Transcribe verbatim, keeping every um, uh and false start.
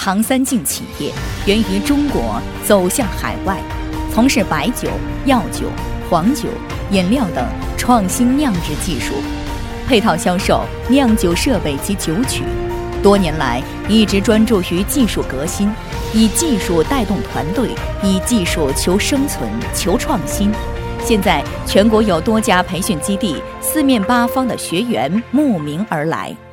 唐三晋企业源于中国走向海外，从事白酒、药酒、黄酒、饮料等创新酿制技术，配套销售酿酒设备及酒曲。多年来一直专注于技术革新，以技术带动团队，以技术求生存、求创新。现在全国有多家培训基地，四面八方的学员慕名而来。